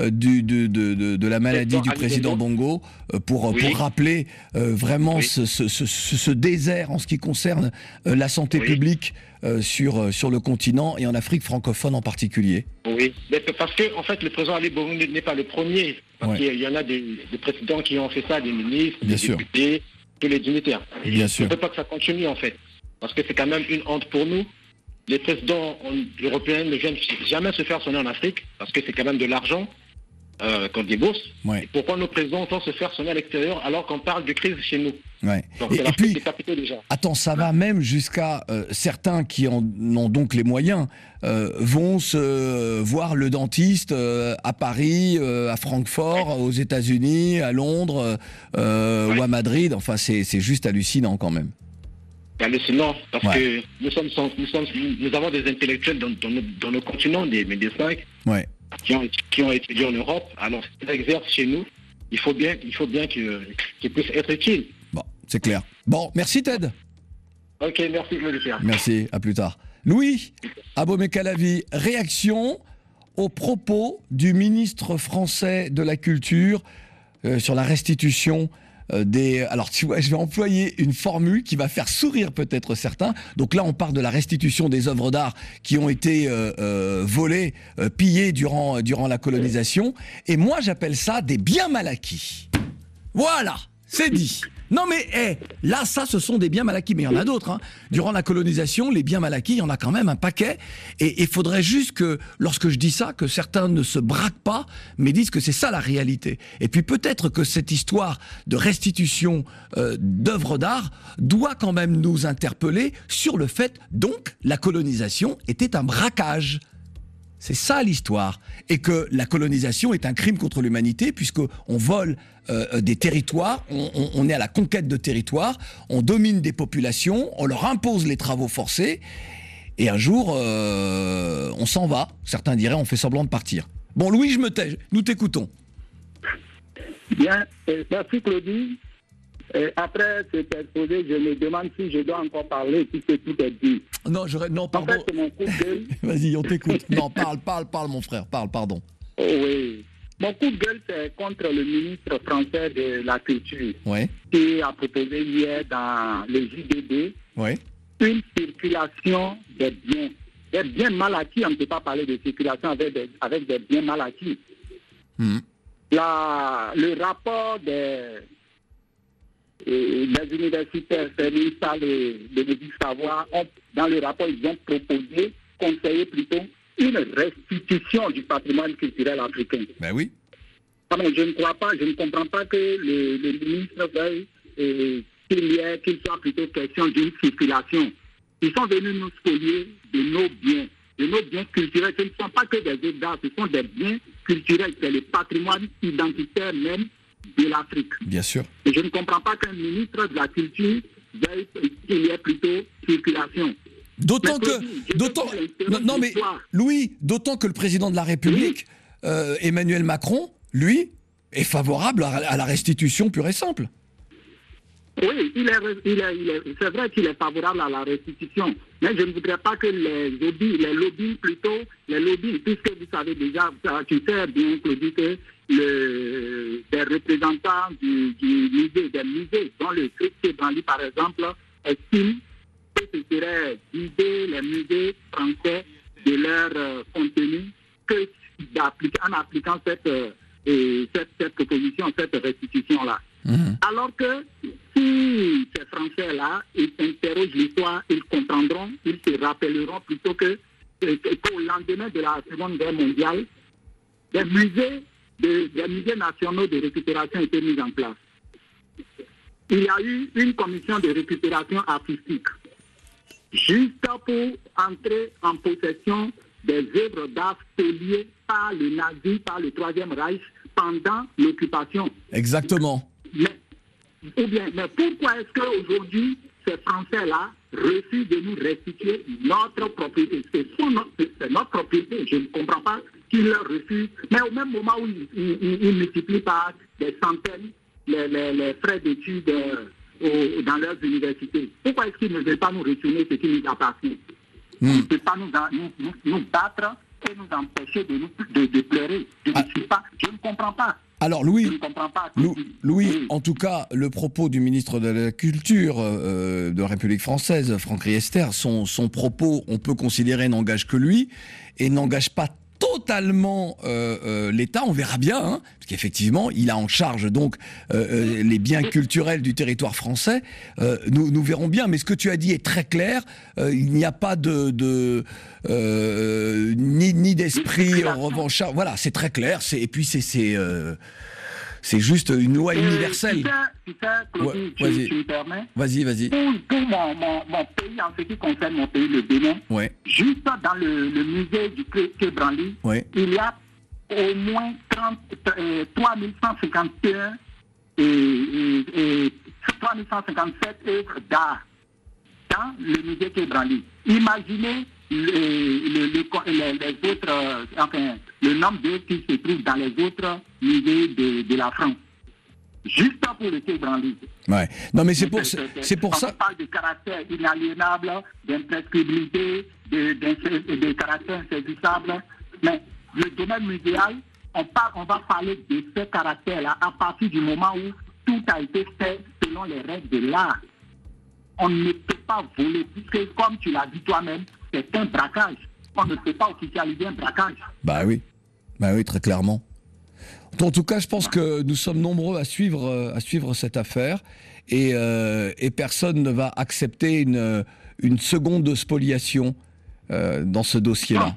Speaker 7: de la maladie du président Bongo pour rappeler vraiment ce désert en ce qui concerne la santé publique sur le continent et en Afrique francophone en particulier. Oui,
Speaker 23: mais parce que en fait le président Ali Bongo n'est pas le premier, parce qu'il y en a des présidents qui ont fait ça, des ministres, des députés, tous les dignitaires.
Speaker 7: Bien sûr.
Speaker 23: On ne peut pas que ça continue en fait, parce que c'est quand même une honte pour nous. Les présidents européens ne viennent jamais se faire soigner en Afrique, parce que c'est quand même de l'argent qu'on débourse. Et pourquoi nos présidents vont se faire soigner à l'extérieur alors qu'on parle de crise chez nous? Donc
Speaker 7: et puis, déjà. Attends, ça va même jusqu'à certains qui en ont donc les moyens vont se voir le dentiste à Paris, à Francfort, aux États-Unis, à Londres ou à Madrid. Enfin, c'est juste hallucinant quand même.
Speaker 23: Hallucinant, parce que nous avons des intellectuels dans nos continents, des médecins qui ont étudié en Europe. Alors, s'ils exercent chez nous, il faut bien qu'ils puissent être utiles.
Speaker 7: Bon, c'est clair. Bon, merci Ted.
Speaker 23: Ok, merci Claudia.
Speaker 7: Merci, à plus tard. Louis, Abomey-Calavi, réaction aux propos du ministre français de la Culture sur la restitution alors tu vois, je vais employer une formule qui va faire sourire peut-être certains. Donc là, on parle de la restitution des œuvres d'art qui ont été volées, pillées durant la colonisation. Et moi, j'appelle ça des biens mal acquis. Voilà, c'est dit. Non mais là, ça, ce sont des biens mal acquis. Mais il y en a d'autres. Durant la colonisation, les biens mal acquis, il y en a quand même un paquet. Et il faudrait juste que, lorsque je dis ça, que certains ne se braquent pas, mais disent que c'est ça la réalité. Et puis peut-être que cette histoire de restitution d'œuvres d'art doit quand même nous interpeller sur le fait, donc, la colonisation était un braquage. C'est ça l'histoire. Et que la colonisation est un crime contre l'humanité puisqu'on vole des territoires, on est à la conquête de territoires, on domine des populations, on leur impose les travaux forcés et un jour, on s'en va. Certains diraient on fait semblant de partir. Bon, Louis, je me tais, nous t'écoutons.
Speaker 21: Bien, merci Claudie. Après cet exposé, je me demande si je dois encore parler, si c'est tout est dit.
Speaker 7: Non, pardon.
Speaker 21: En fait, c'est mon coup de gueule.
Speaker 7: Vas-y, on t'écoute. Non, parle, mon frère, pardon.
Speaker 21: Oh, oui. Mon coup de gueule, c'est contre le ministre français de la Culture, qui a proposé hier dans le JDD une circulation des biens. Des biens mal acquis, on ne peut pas parler de circulation avec des biens mal acquis. Le rapport des universitaires, Félix Sall et Bénédicte Savoie, dans le rapport, ils ont proposé, conseillé plutôt, une restitution du patrimoine culturel africain.
Speaker 7: Ben oui.
Speaker 21: Je ne crois pas, je ne comprends pas que le ministre veuille qu'il soit plutôt question d'une circulation. Ils sont venus nous spolier de nos biens culturels. Ce ne sont pas que des œuvres d'art, ce sont des biens culturels. C'est le patrimoine identitaire même de l'Afrique.
Speaker 7: Bien sûr.
Speaker 21: Et je ne comprends pas qu'un ministre de la Culture veuille qu'il y ait plutôt circulation.
Speaker 7: D'autant que le président de la République, Emmanuel Macron, lui, est favorable à la restitution pure et simple.
Speaker 21: Oui, c'est vrai qu'il est favorable à la restitution, mais je ne voudrais pas que les lobbies, puisque vous savez déjà, tu sais bien, Claudie, que des représentants des musées, dont le Christ Branly, par exemple, estiment que ce serait vider les musées français de leur contenu en appliquant cette proposition, cette restitution-là. Alors que si ces Français-là, ils s'interrogent l'histoire, ils comprendront, ils se rappelleront plutôt qu'au lendemain de la Seconde Guerre mondiale, des musées nationaux de récupération étaient mis en place. Il y a eu une commission de récupération artistique, juste pour entrer en possession des œuvres d'art spoliées par le nazi, par le Troisième Reich, pendant l'occupation.
Speaker 7: Exactement.
Speaker 21: Mais pourquoi est-ce qu'aujourd'hui, ces Français-là refusent de nous restituer notre propriété? C'est notre propriété. Je ne comprends pas qu'ils leur refusent. Mais au même moment où ils multiplient par des centaines les frais d'études dans leurs universités, pourquoi est-ce qu'ils ne veulent pas nous retourner ce qui nous appartient? Ils ne peuvent pas nous battre et nous empêcher de pleurer. Je ne comprends pas.
Speaker 7: Alors Louis, en tout cas, le propos du ministre de la Culture de la République française, Franck Riester, son propos, on peut considérer, n'engage que lui et n'engage pas totalement l'État. On verra bien, parce qu'effectivement, il a en charge donc les biens culturels du territoire français. Nous verrons bien. Mais ce que tu as dit est très clair. Il n'y a pas ni d'esprit revanchard. Voilà, c'est très clair. Et puis c'est juste une loi universelle.
Speaker 21: Tu sais, Claudie, tu me permets?
Speaker 7: Vas-y.
Speaker 21: Pour mon pays, en ce qui concerne mon pays, le Bénin, juste dans le musée du Quai Branly, il y a au moins 3151 et 3157 œuvres d'art dans le musée Quai Branly. Imaginez les autres, le nombre d'œuvres qui se trouvent dans les autres musées de la France. Juste pour le Quai Branly.
Speaker 7: Non, mais c'est pour ça.
Speaker 21: On parle de caractère inaliénable, d'imprescriptibilité, de caractère insaisissable. Mais le domaine muséal, on va parler de ce caractère-là à partir du moment où tout a été fait selon les règles de l'art. On ne peut pas voler, puisque comme tu l'as dit toi-même, c'est un braquage. On ne peut pas officialiser un braquage.
Speaker 7: Bah oui, très clairement. En tout cas, je pense que nous sommes nombreux à suivre cette affaire et personne ne va accepter une seconde spoliation dans ce dossier-là.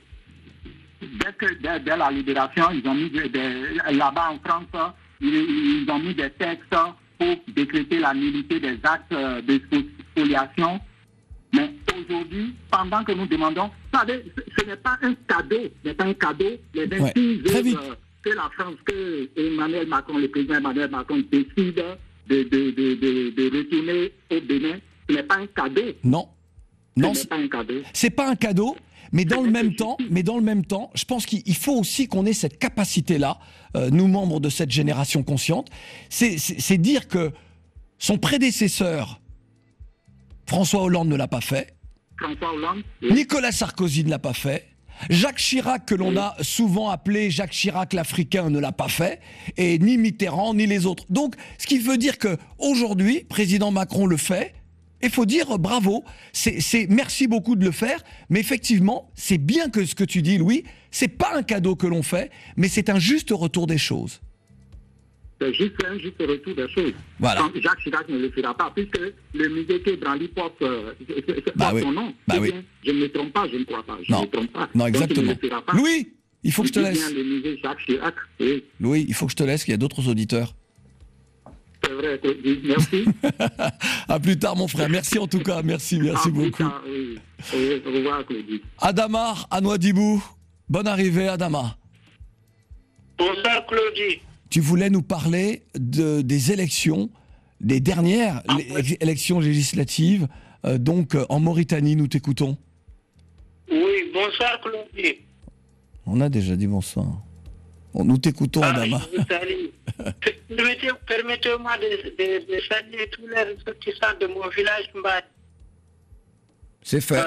Speaker 21: Dès la libération, ils ont mis là-bas en France, ils ont mis des textes pour décréter la nullité des actes de spoliation. Mais aujourd'hui, pendant que nous demandons, vous savez, ce n'est pas un cadeau, les 26 œuvres que la France, que Emmanuel Macron, le président Emmanuel Macron décide de retourner au Bénin, ce n'est pas un cadeau.
Speaker 7: Non,
Speaker 21: ce n'est pas un cadeau.
Speaker 7: C'est pas un cadeau. Mais dans le même temps, je pense qu'il faut aussi qu'on ait cette capacité-là, nous membres de cette génération consciente, c'est dire que Son prédécesseur, François Hollande, ne l'a pas fait.
Speaker 21: François Hollande.
Speaker 7: Nicolas Sarkozy ne l'a pas fait. Jacques Chirac, que l'on a souvent appelé Jacques Chirac l'Africain, ne l'a pas fait. Et ni Mitterrand, ni les autres. Donc, ce qui veut dire qu'aujourd'hui, président Macron le fait. Il faut dire bravo. Merci beaucoup de le faire. Mais effectivement, c'est bien que ce que tu dis, Louis, c'est pas un cadeau que l'on fait, mais c'est un juste retour des choses.
Speaker 21: C'est juste un juste retour des choses.
Speaker 7: Voilà.
Speaker 21: Quand Jacques Chirac ne le fera pas, puisque le musée qui Branly porte son nom.
Speaker 7: Bah oui.
Speaker 21: Je ne me trompe pas, je ne crois pas. Je
Speaker 7: non.
Speaker 21: ne me trompe pas.
Speaker 7: Non, exactement. Louis, il faut que je te laisse.
Speaker 21: Bien le musée Jacques Chirac, oui.
Speaker 7: Louis, il faut que je te laisse, il y a d'autres auditeurs.
Speaker 21: C'est vrai, merci.
Speaker 7: À plus tard, mon frère. Merci en tout cas. Merci beaucoup.
Speaker 21: Tard, oui. Au revoir, Claudie.
Speaker 7: Adama, à Nouadhibou. Bonne arrivée, Adama.
Speaker 4: Bonsoir, Claudie.
Speaker 7: Tu voulais nous parler des élections, des dernières élections législatives, donc en Mauritanie. Nous t'écoutons.
Speaker 4: Oui, bonsoir, Claudie.
Speaker 7: On a déjà dit bonsoir. Nous t'écoutons, Adama.
Speaker 4: Je vous salue. Permettez-moi de saluer tous les ressortissants de mon village Mbad.
Speaker 7: C'est fait.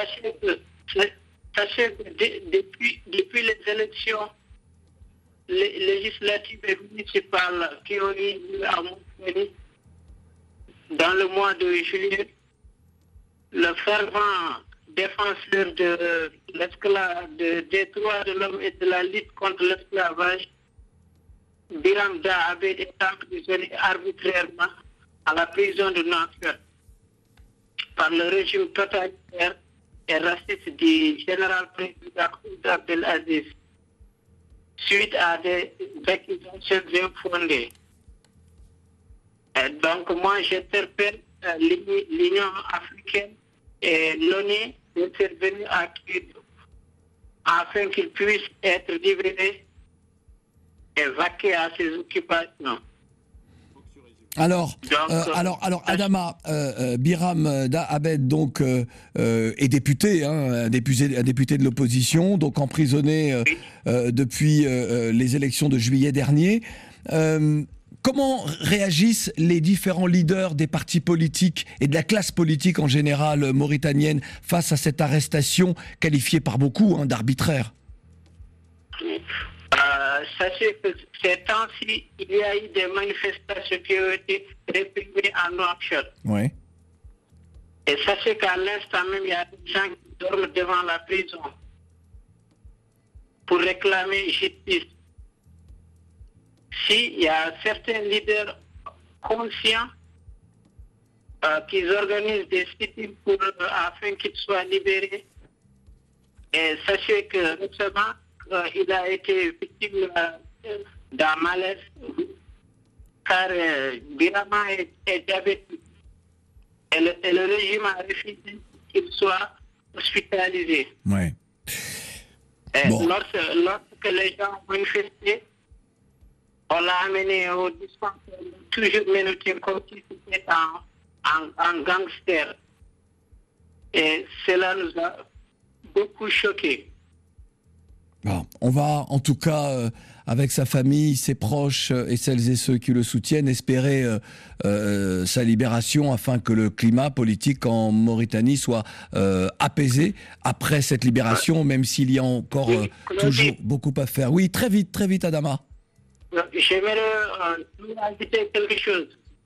Speaker 4: Sachez que depuis les élections législatives et municipales qui ont eu lieu à Montpellier, dans le mois de juillet, le fervent défenseur de des droits de l'homme et de la lutte contre l'esclavage, Biram Da Abed est emprisonné arbitrairement à la prison de Nanterre par le régime totalitaire et raciste du général-président Abdelaziz, suite à des accusations infondées. Donc moi j'interpelle l'Union africaine et l'ONU d'intervenir à Kidjo afin qu'il puisse être libéré et vaquer à ses occupations.
Speaker 7: Alors, Adama, Biram Da Abed donc est député, un député de l'opposition, donc emprisonné depuis les élections de juillet dernier. Comment réagissent les différents leaders des partis politiques et de la classe politique en général mauritanienne face à cette arrestation qualifiée par beaucoup d'arbitraire?
Speaker 4: Sachez que ces temps-ci, il y a eu des manifestations qui ont été réprimées à Nouakchott.
Speaker 7: Oui.
Speaker 4: Et sachez qu'à l'instant même, il y a des gens qui dorment devant la prison pour réclamer justice. S'il y a certains leaders conscients qui organisent des sit-ins afin qu'ils soient libérés, et sachez que récemment, il a été victime d'un malaise car Birama est diabétique et le régime a refusé qu'il soit hospitalisé.
Speaker 7: Ouais.
Speaker 4: Bon. Lorsque les gens ont manifesté, on l'a amené au dispensaire, toujours menotté comme si c'était un gangster. Et cela nous a beaucoup choqués.
Speaker 7: Bon, on va en tout cas, avec sa famille, ses proches et celles et ceux qui le soutiennent, espérer sa libération afin que le climat politique en Mauritanie soit apaisé après cette libération, même s'il y a encore toujours beaucoup à faire. Oui, très vite, Adama.
Speaker 4: J'aimerais vous ajouter quelque chose.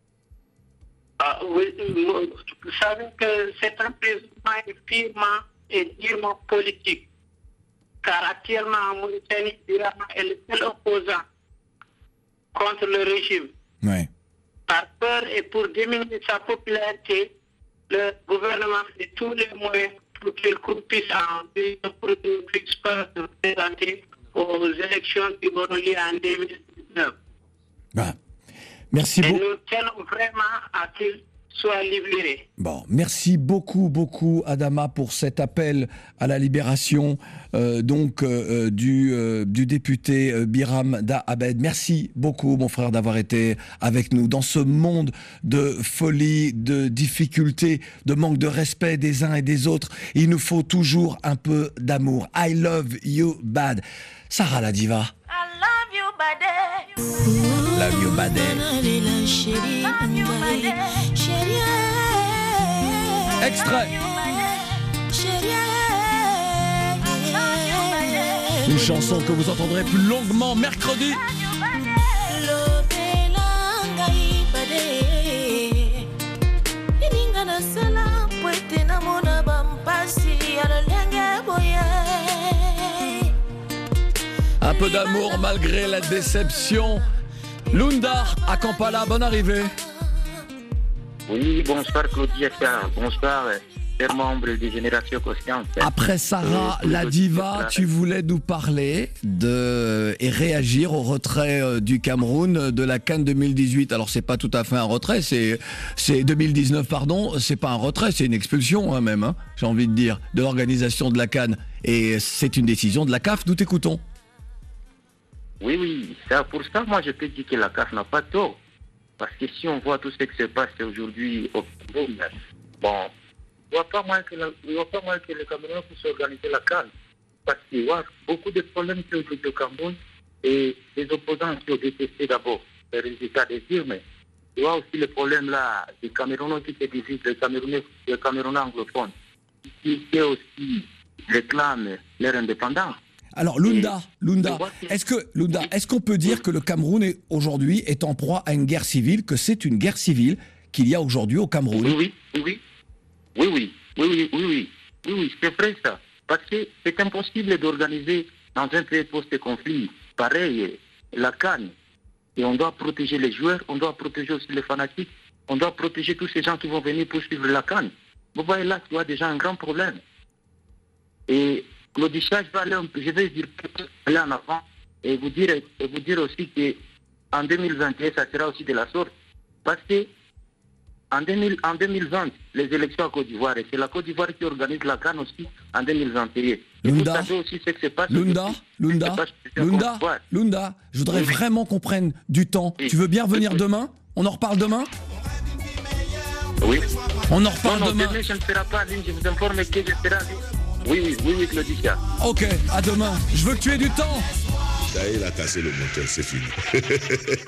Speaker 4: Vous savez que cet emprisonnement est purement et durement politique. Car actuellement en Mauritanie, Birama est le seul opposant contre le régime.
Speaker 7: Oui.
Speaker 4: Par peur et pour diminuer sa popularité, le gouvernement fait tous les moyens pour qu'il puisse ne puisse pas se présenter aux élections qui auront lieu en 2019.
Speaker 7: Merci beaucoup.
Speaker 4: Et nous tenons vraiment à qu'il soit libéré.
Speaker 7: Bon, merci beaucoup Adama pour cet appel à la libération du député Biram Da Abed. Merci beaucoup mon frère d'avoir été avec nous dans ce monde de folie, de difficultés, de manque de respect des uns et des autres. Il nous faut toujours un peu d'amour. I love you bad. Sarah la diva.
Speaker 5: I love you bad.
Speaker 7: Love you you body. Extrait. Une chanson que vous entendrez plus longuement mercredi. Un peu d'amour malgré la déception. Lunda à Kampala, bonne arrivée.
Speaker 5: Oui, bonsoir Claudia, bonsoir chers membres de Génération Conscience.
Speaker 7: Après Sarah, la diva, tu voulais nous parler et réagir au retrait du Cameroun de la CAN 2018. Alors c'est pas tout à fait un retrait, c'est 2019 pardon, c'est pas un retrait, c'est une expulsion même, hein, j'ai envie de dire, de l'organisation de la CAN. Et c'est une décision de la CAF, nous t'écoutons.
Speaker 5: Oui, pour ça, moi je peux dire que la CAF n'a pas tort. Parce que si on voit tout ce qui se passe aujourd'hui au Cameroun, bon, il n'y a pas moins que le Cameroun puisse organiser la CAN. Parce qu'il y a beaucoup de problèmes sur le Cameroun et les opposants qui ont détesté d'abord les résultats des tirs, mais il y a aussi le problème là des Camerounais qui se divisent, les Camerounais anglophones, qui aussi réclament leur indépendance.
Speaker 7: Alors Lunda, est-ce qu'on peut dire que le Cameroun aujourd'hui est en proie à une guerre civile, que c'est une guerre civile qu'il y a aujourd'hui au Cameroun?
Speaker 5: Oui, c'est vrai ça. Parce que c'est impossible d'organiser dans un pays post-conflit pareil la CAN. Et on doit protéger les joueurs, on doit protéger aussi les fanatiques, on doit protéger tous ces gens qui vont venir pour suivre la CAN. Vous voyez là qu'il y a déjà un grand problème. Et Claudicia, je vais aller en avant et vous dire aussi qu'en 2021, ça sera aussi de la sorte. Parce que en 2020, les élections à Côte d'Ivoire, et c'est la Côte d'Ivoire qui organise la CAN aussi en 2021. Vous savez aussi ce qui se passe.
Speaker 7: Lunda, je voudrais vraiment qu'on prenne du temps. Tu veux bien revenir demain? On en reparle demain?
Speaker 5: Oui.
Speaker 7: On en reparle demain.
Speaker 5: Demain, je ne serai pas en ligne, je vous informe que je serai en ligne. Oui, Claudicia.
Speaker 7: Ok, à demain. Je veux que tu aies du temps.
Speaker 12: Ça y est, il a cassé le moteur, c'est fini.